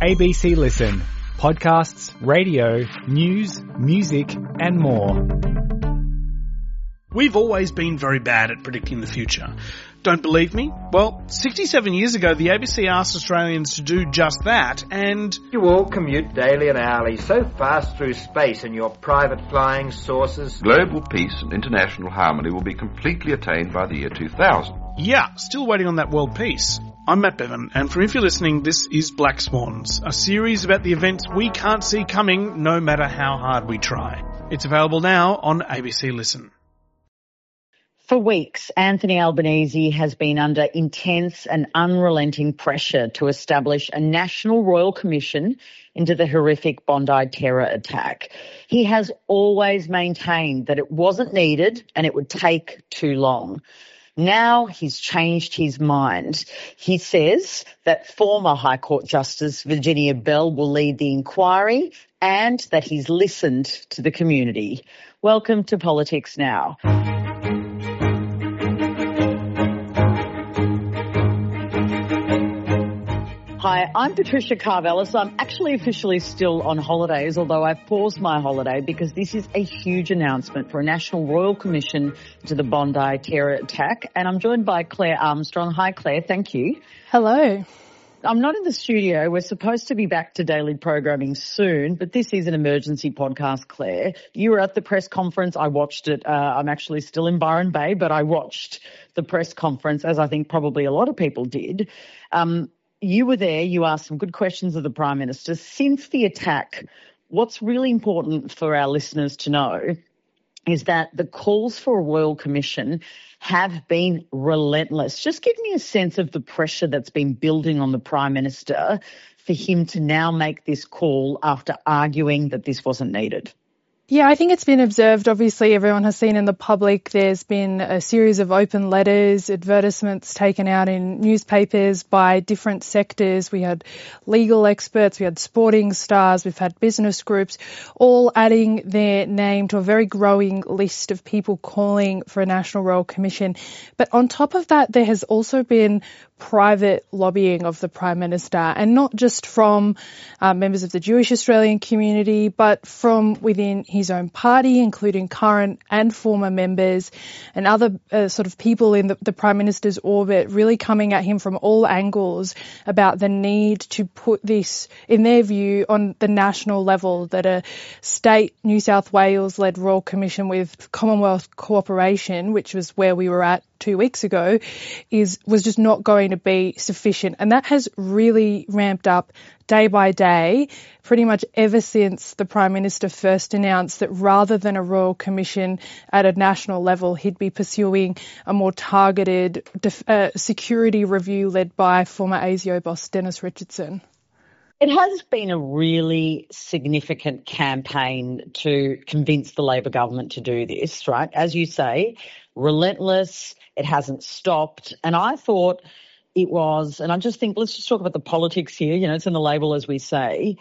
ABC Listen. Podcasts, radio, news, music and more. We've always been very bad at predicting the future. Don't believe me? Well, 67 years ago, the ABC asked Australians to do just that, and you all commute daily and hourly so fast through space in your private flying saucers. Global peace and international harmony will be completely attained by the year 2000. yeah, still waiting on that world peace. I'm Matt Bevan, and from If You're Listening, this is Black Swans, a series about the events we can't see coming no matter how hard we try. It's available now on ABC Listen. For weeks, Anthony Albanese has been under intense and unrelenting pressure to establish a National Royal Commission into the horrific Bondi terror attack. He has always maintained that it wasn't needed and it would take too long. Now he's changed his mind. He says that former High Court Justice Virginia Bell will lead the inquiry and that he's listened to the community. Welcome to Politics Now. Hi, I'm Patricia Karvelis. I'm actually officially still on holidays, although I've paused my holiday because this is a huge announcement for a National Royal Commission into the Bondi terror attack. And I'm joined by Claire Armstrong. Hi, Claire. Thank you. Hello. I'm not in the studio. We're supposed to be back to daily programming soon, but this is an emergency podcast, Claire. You were at the press conference. I watched it. I'm actually still in Byron Bay, but I watched the press conference, as I think probably a lot of people did. You were there, you asked some good questions of the Prime Minister. Since the attack, what's really important for our listeners to know is that the calls for a Royal Commission have been relentless. Just give me a sense of the pressure that's been building on the Prime Minister for him to now make this call after arguing that this wasn't needed. Yeah, I think it's been observed. Obviously, everyone has seen in the public there's been a series of open letters, advertisements taken out in newspapers by different sectors. We had legal experts, we had sporting stars, we've had business groups, all adding their name to a very growing list of people calling for a National Royal Commission. But on top of that, there has also been private lobbying of the Prime Minister, and not just from members of the Jewish Australian community, but from within his own party, including current and former members and other sort of people in the Prime Minister's orbit, really coming at him from all angles about the need to put this, in their view, on the national level, that a state New South Wales-led Royal Commission with Commonwealth cooperation, which was where we were at 2 weeks ago, was just not going to be sufficient. And that has really ramped up day by day, pretty much ever since the Prime Minister first announced that rather than a Royal Commission at a national level, he'd be pursuing a more targeted security review led by former ASIO boss Dennis Richardson. It has been a really significant campaign to convince the Labor government to do this, right? As you say, relentless, it hasn't stopped. And I thought it was, and I just think, let's just talk about the politics here, it's in the label as we say.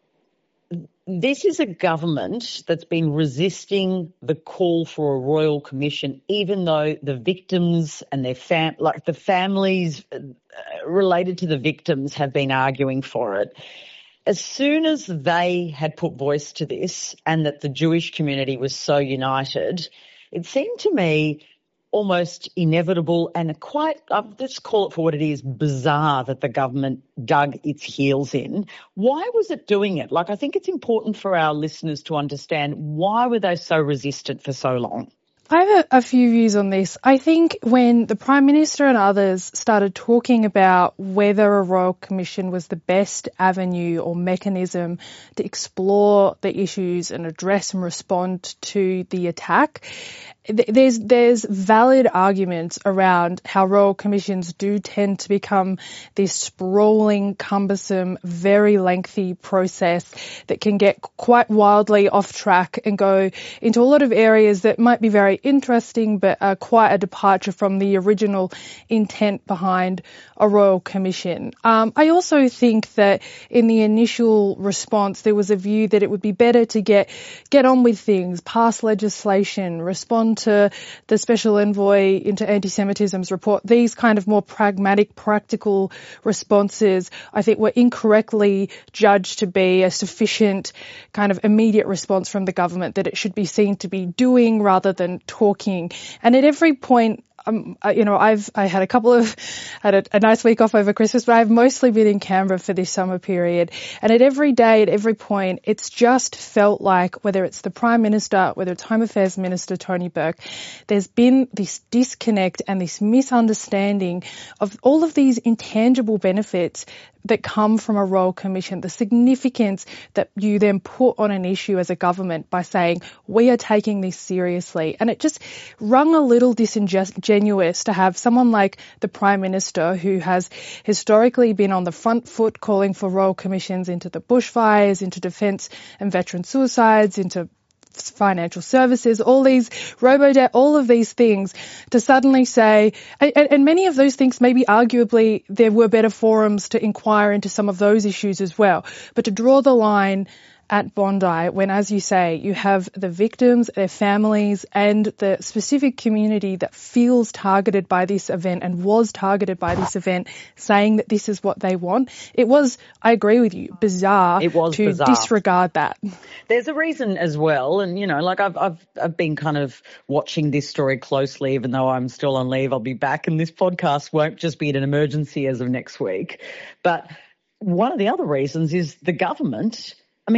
This is a government that's been resisting the call for a Royal Commission, even though the victims and their the families related to the victims have been arguing for it. As soon as they had put voice to this and that the Jewish community was so united, it seemed to me almost inevitable and quite, let's call it for what it is, bizarre that the government dug its heels in. Why was it doing it? I think it's important for our listeners to understand, why were they so resistant for so long? I have a few views on this. I think when the Prime Minister and others started talking about whether a Royal Commission was the best avenue or mechanism to explore the issues and address and respond to the attack, there's valid arguments around how Royal Commissions do tend to become this sprawling, cumbersome, very lengthy process that can get quite wildly off track and go into a lot of areas that might be very interesting, but quite a departure from the original intent behind a royal commission. I also think that in the initial response, there was a view that it would be better to get on with things, pass legislation, respond to the Special Envoy into Anti-Semitism's report. These kind of more pragmatic, practical responses, I think, were incorrectly judged to be a sufficient kind of immediate response from the government, that it should be seen to be doing rather than talking. And at every point, I had a nice week off over Christmas, but I've mostly been in Canberra for this summer period. And at every day, at every point, it's just felt like, whether it's the Prime Minister, whether it's Home Affairs Minister Tony Burke, there's been this disconnect and this misunderstanding of all of these intangible benefits that come from a royal commission, the significance that you then put on an issue as a government by saying, we are taking this seriously. And it just rung a little disingenuous to have someone like the Prime Minister, who has historically been on the front foot calling for royal commissions into the bushfires, into defence and veteran suicides, into financial services, all these robo-debt, all of these things, to suddenly say, and many of those things, maybe arguably there were better forums to inquire into some of those issues as well, but to draw the line at Bondi when, as you say, you have the victims, their families, and the specific community that feels targeted by this event and was targeted by this event, saying that this is what they want. It was, I agree with you, bizarre to disregard that. There's a reason as well, and I've been kind of watching this story closely, even though I'm still on leave. I'll be back, and this podcast won't just be an emergency as of next week. But one of the other reasons is the government,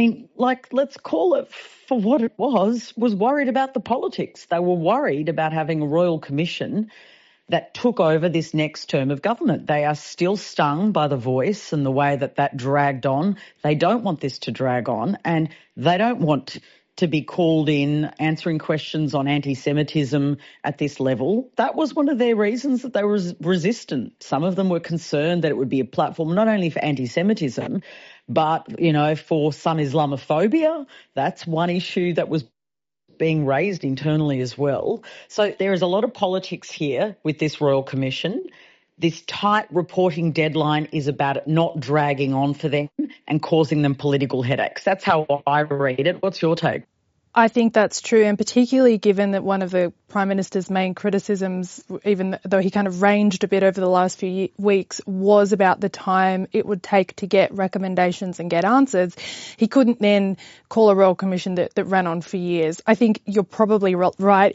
let's call it for what it was worried about the politics. They were worried about having a royal commission that took over this next term of government. They are still stung by the Voice and the way that dragged on. They don't want this to drag on, and they don't want to be called in answering questions on anti-Semitism at this level. That was one of their reasons that they were resistant. Some of them were concerned that it would be a platform not only for anti-Semitism, but, for some Islamophobia. That's one issue that was being raised internally as well. So there is a lot of politics here with this Royal Commission. This tight reporting deadline is about it not dragging on for them and causing them political headaches. That's how I read it. What's your take? I think that's true, and particularly given that one of the Prime Minister's main criticisms, even though he kind of ranged a bit over the last few weeks, was about the time it would take to get recommendations and get answers. He couldn't then call a Royal Commission that ran on for years. I think you're probably right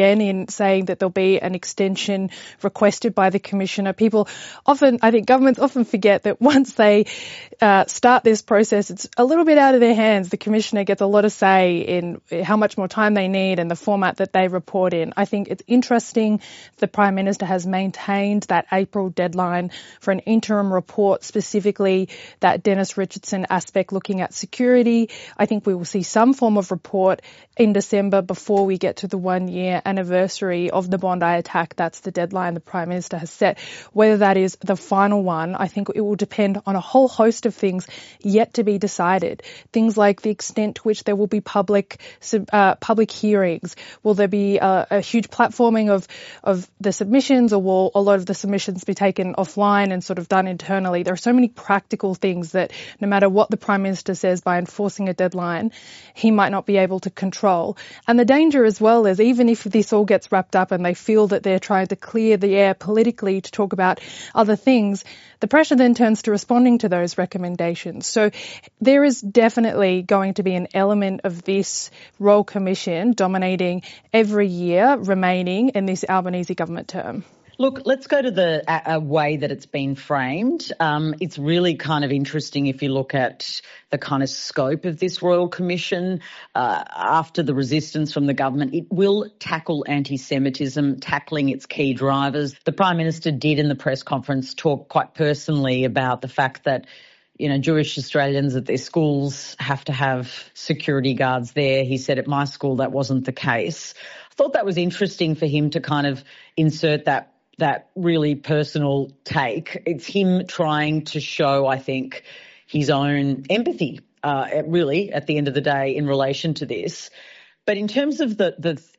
in saying that there'll be an extension requested by the Commissioner. Governments often forget that once they start this process, it's a little bit out of their hands. The Commissioner gets a lot of say in how much more time they need and the format that they report in. I think it's interesting the Prime Minister has maintained that April deadline for an interim report, specifically that Dennis Richardson aspect looking at security. I think we will see some form of report in December before we get to the 1-year anniversary of the Bondi attack. That's the deadline the Prime Minister has set. Whether that is the final one, I think it will depend on a whole host of things yet to be decided. Things like the extent to which there will be public hearings. Will there be a huge platforming of the submissions, or will a lot of the submissions be taken offline and sort of done internally? There are so many practical things that no matter what the Prime Minister says by enforcing a deadline, he might not be able to control. And the danger as well is, even if this all gets wrapped up and they feel that they're trying to clear the air politically to talk about other things, the pressure then turns to responding to those recommendations. So there is definitely going to be an element of this Royal Commission dominating every year remaining in this Albanese government term. Look, let's go to the way that it's been framed. It's really kind of interesting if you look at the kind of scope of this Royal Commission. After the resistance from the government, it will tackle anti-Semitism, tackling its key drivers. The Prime Minister did in the press conference talk quite personally about the fact that Jewish Australians at their schools have to have security guards there. He said at my school that wasn't the case. I thought that was interesting for him to kind of insert that really personal take. It's him trying to show, I think, his own empathy, really, at the end of the day, in relation to this. But in terms of the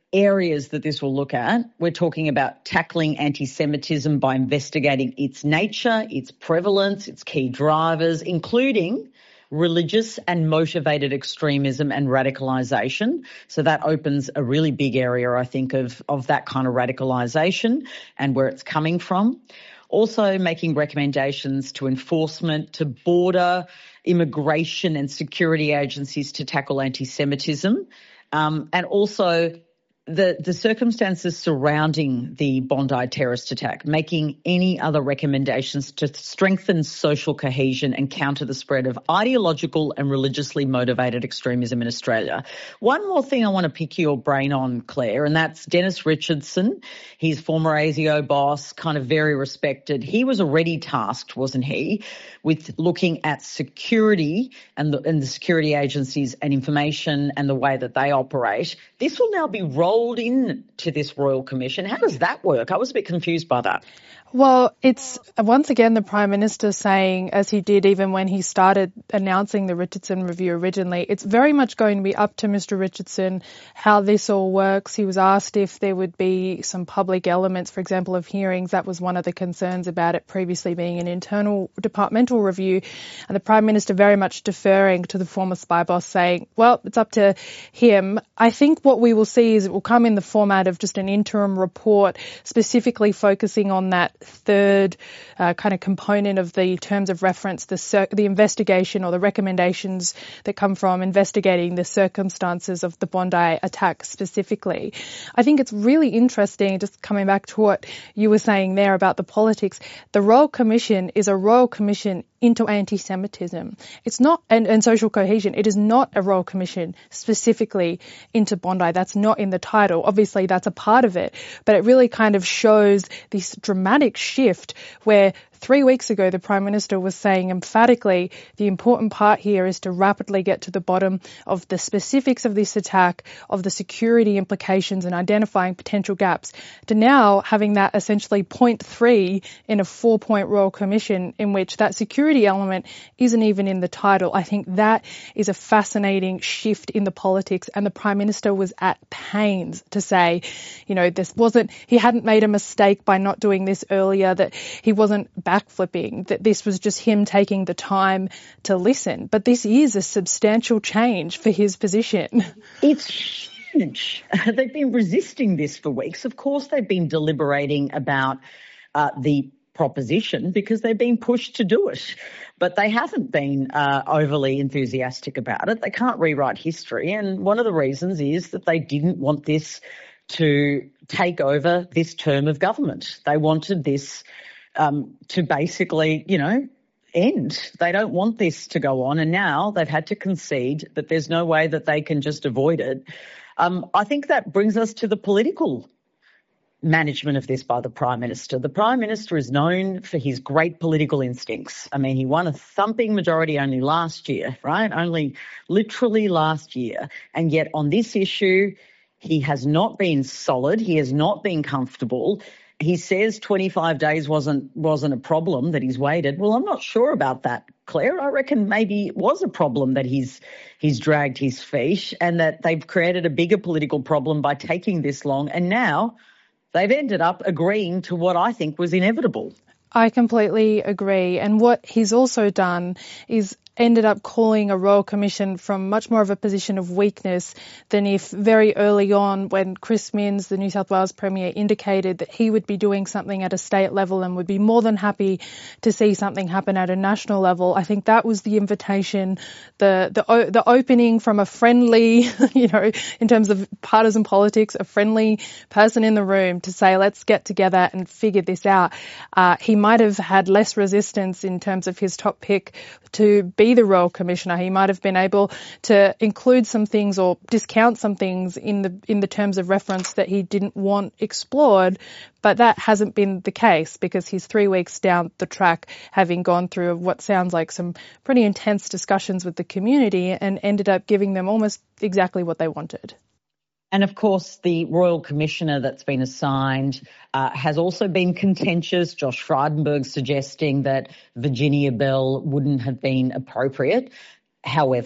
areas that this will look at. We're talking about tackling anti-Semitism by investigating its nature, its prevalence, its key drivers, including religious and motivated extremism and radicalisation. So that opens a really big area, I think, of that kind of radicalisation and where it's coming from. Also making recommendations to enforcement, to border, immigration and security agencies to tackle anti-Semitism, and also the circumstances surrounding the Bondi terrorist attack, making any other recommendations to strengthen social cohesion and counter the spread of ideological and religiously motivated extremism in Australia. One more thing I want to pick your brain on, Claire, and that's Dennis Richardson. He's former ASIO boss, kind of very respected. He was already tasked, wasn't he, with looking at security and the security agencies and information and the way that they operate. This will now be rolled into this Royal Commission. How does that work? I was a bit confused by that. Well, it's once again the Prime Minister saying, as he did even when he started announcing the Richardson review originally, it's very much going to be up to Mr. Richardson how this all works. He was asked if there would be some public elements, for example, of hearings. That was one of the concerns about it previously being an internal departmental review. And the Prime Minister very much deferring to the former spy boss saying, well, it's up to him. I think what we will see is it will come in the format of just an interim report specifically focusing on that third kind of component of the terms of reference, the investigation or the recommendations that come from investigating the circumstances of the Bondi attack specifically. I think it's really interesting, just coming back to what you were saying there about the politics. The Royal Commission is a Royal Commission into anti-Semitism. It's not, and social cohesion. It is not a Royal Commission specifically into Bondi. That's not in the title. Obviously, that's a part of it, but it really kind of shows this dramatic shift where 3 weeks ago, the Prime Minister was saying emphatically the important part here is to rapidly get to the bottom of the specifics of this attack, of the security implications and identifying potential gaps, to now having that essentially point 3 in a 4-point Royal Commission in which that security element isn't even in the title. I think that is a fascinating shift in the politics, and the Prime Minister was at pains to say, you know, he hadn't made a mistake by not doing this earlier, that he wasn't backflipping, that this was just him taking the time to listen. But this is a substantial change for his position. It's huge. They've been resisting this for weeks. Of course, they've been deliberating about the proposition because they've been pushed to do it. But they haven't been overly enthusiastic about it. They can't rewrite history. And one of the reasons is that they didn't want this to take over this term of government. They wanted this to basically, end. They don't want this to go on, and now they've had to concede that there's no way that they can just avoid it. I think that brings us to the political management of this by the Prime Minister. The Prime Minister is known for his great political instincts. I mean, he won a thumping majority only last year, right? Only literally last year. And yet on this issue, he has not been solid. He has not been comfortable. He says 25 days wasn't a problem, that he's waited. Well, I'm not sure about that, Claire. I reckon maybe it was a problem that he's dragged his feet, and that they've created a bigger political problem by taking this long. And now they've ended up agreeing to what I think was inevitable. I completely agree. And what he's also done is ended up calling a Royal Commission from much more of a position of weakness than if very early on, when Chris Minns, the New South Wales Premier, indicated that he would be doing something at a state level and would be more than happy to see something happen at a national level. I think that was the invitation, the opening from a friendly, in terms of partisan politics, a friendly person in the room to say, let's get together and figure this out. He might have had less resistance in terms of his top pick to be the Royal Commissioner. He might have been able to include some things or discount some things in the terms of reference that he didn't want explored, but that hasn't been the case because he's 3 weeks down the track, having gone through what sounds like some pretty intense discussions with the community and ended up giving them almost exactly what they wanted. And of course, the Royal Commissioner that's been assigned has also been contentious. Josh Frydenberg suggesting that Virginia Bell wouldn't have been appropriate. However,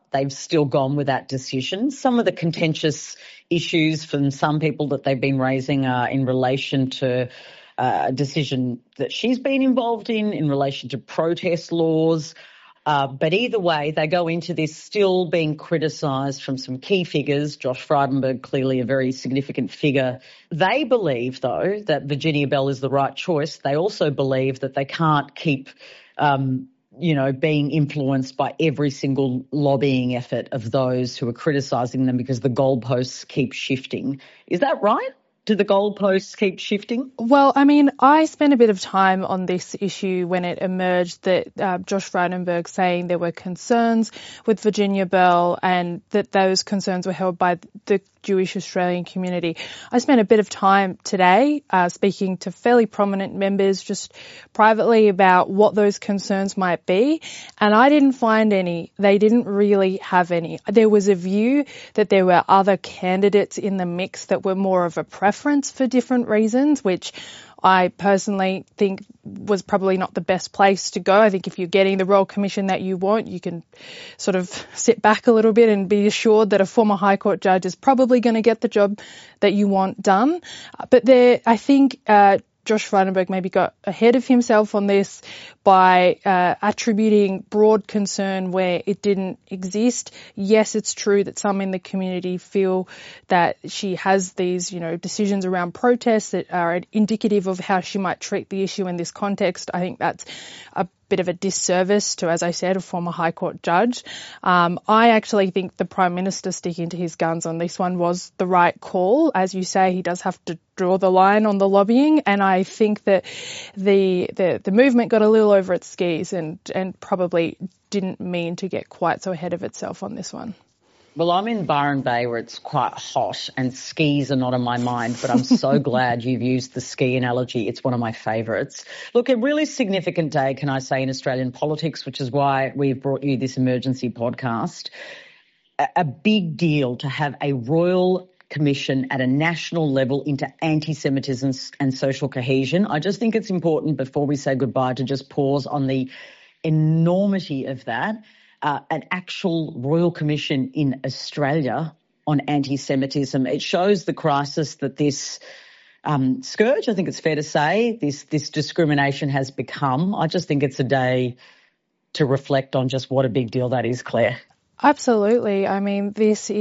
they've still gone with that decision. Some of the contentious issues from some people that they've been raising are in relation to a decision that she's been involved in relation to protest laws. But either way, they go into this still being criticised from some key figures. Josh Frydenberg, clearly a very significant figure. They believe, though, that Virginia Bell is the right choice. They also believe that they can't keep being influenced by every single lobbying effort of those who are criticising them because the goalposts keep shifting. Is that right? Do the goalposts keep shifting? Well, I mean, I spent a bit of time on this issue when it emerged that Josh Frydenberg saying there were concerns with Virginia Bell and that those concerns were held by the Jewish Australian community. I spent a bit of time today speaking to fairly prominent members just privately about what those concerns might be, and I didn't find any. They didn't really have any. There was a view that there were other candidates in the mix that were more of a preference for different reasons, which I personally think was probably not the best place to go. I think if you're getting the Royal Commission that you want, you can sort of sit back a little bit and be assured that a former High Court judge is probably going to get the job that you want done. But I think Josh Frydenberg maybe got ahead of himself on this by attributing broad concern where it didn't exist. Yes, it's true that some in the community feel that she has these, decisions around protests that are indicative of how she might treat the issue in this context. I think that's a bit of a disservice to, as I said, a former High Court judge. I actually think the Prime Minister sticking to his guns on this one was the right call. As you say, he does have to draw the line on the lobbying, and I think that the movement got a little over its skis and probably didn't mean to get quite so ahead of itself on this one. Well, I'm in Byron Bay where it's quite hot and skis are not on my mind, but I'm so glad you've used the ski analogy. It's one of my favourites. Look, a really significant day, can I say, in Australian politics, which is why we've brought you this emergency podcast. A big deal to have a Royal Commission at a national level into anti-Semitism and social cohesion. I just think it's important before we say goodbye to just pause on the enormity of that. An actual Royal Commission in Australia on anti-Semitism. It shows the crisis that this scourge, I think it's fair to say, this discrimination has become. I just think it's a day to reflect on just what a big deal that is, Claire. Absolutely. I mean, this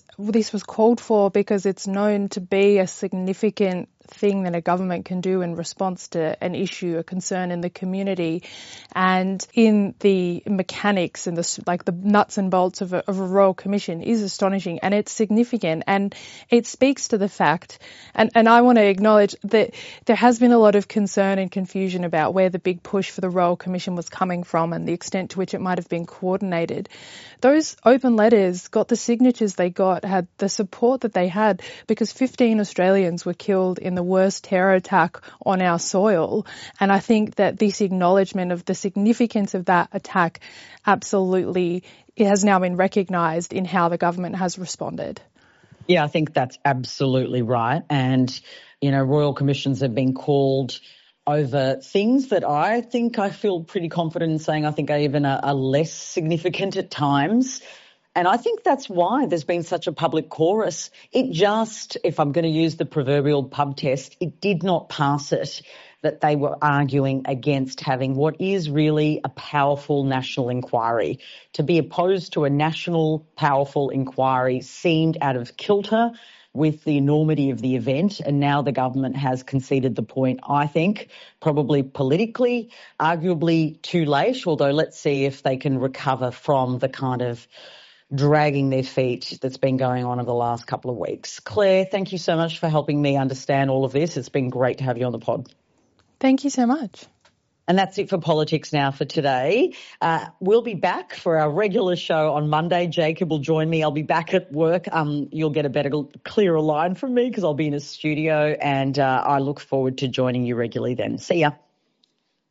was called for because it's known to be a significant thing that a government can do in response to an issue, a concern in the community. And in the mechanics and the nuts and bolts of a Royal Commission is astonishing, and it's significant, and it speaks to the fact, and I want to acknowledge that there has been a lot of concern and confusion about where the big push for the Royal Commission was coming from and the extent to which it might have been coordinated. Those open letters got the signatures they got, had the support that they had, because 15 Australians were killed in the worst terror attack on our soil. And I think that this acknowledgement of the significance of that attack absolutely, it has now been recognised in how the government has responded. Yeah, I think that's absolutely right. And, Royal Commissions have been called over things that I think I feel pretty confident in saying I think are even are less significant at times. And I think that's why there's been such a public chorus. It just, if I'm going to use the proverbial pub test, it did not pass it that they were arguing against having what is really a powerful national inquiry. To be opposed to a national powerful inquiry seemed out of kilter with the enormity of the event, and now the government has conceded the point, I think, probably politically, arguably too late, although let's see if they can recover from the kind of dragging their feet that's been going on over the last couple of weeks. Claire, thank you so much for helping me understand all of this. It's been great to have you on the pod. Thank you so much. And that's it for politics now for today. We'll be back for our regular show on Monday. Jacob will join me. I'll be back at work. You'll get a better, clearer line from me because I'll be in a studio, and I look forward to joining you regularly then. See ya.